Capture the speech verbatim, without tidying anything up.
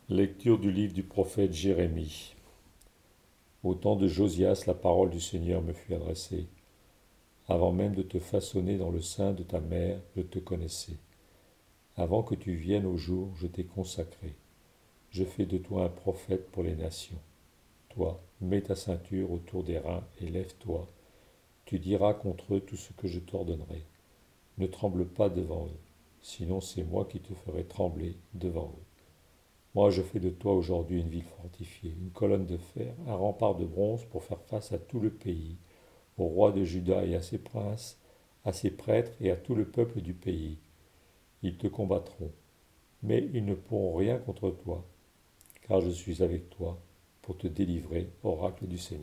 Lecture du livre du prophète Jérémie. Au temps de Josias, la parole du Seigneur me fut adressée. Avant même de te façonner dans le sein de ta mère, je te connaissais. Avant que tu viennes au jour, je t'ai consacré. Je fais de toi un prophète pour les nations. Toi, mets ta ceinture autour des reins et lève-toi. Tu diras contre eux tout ce que je t'ordonnerai. Ne tremble pas devant eux, sinon c'est moi qui te ferai trembler devant eux. Moi, je fais de toi aujourd'hui une ville fortifiée, une colonne de fer, un rempart de bronze pour faire face à tout le pays, au roi de Juda et à ses princes, à ses prêtres et à tout le peuple du pays. Ils te combattront, mais ils ne pourront rien contre toi, car je suis avec toi pour te délivrer, oracle du Seigneur.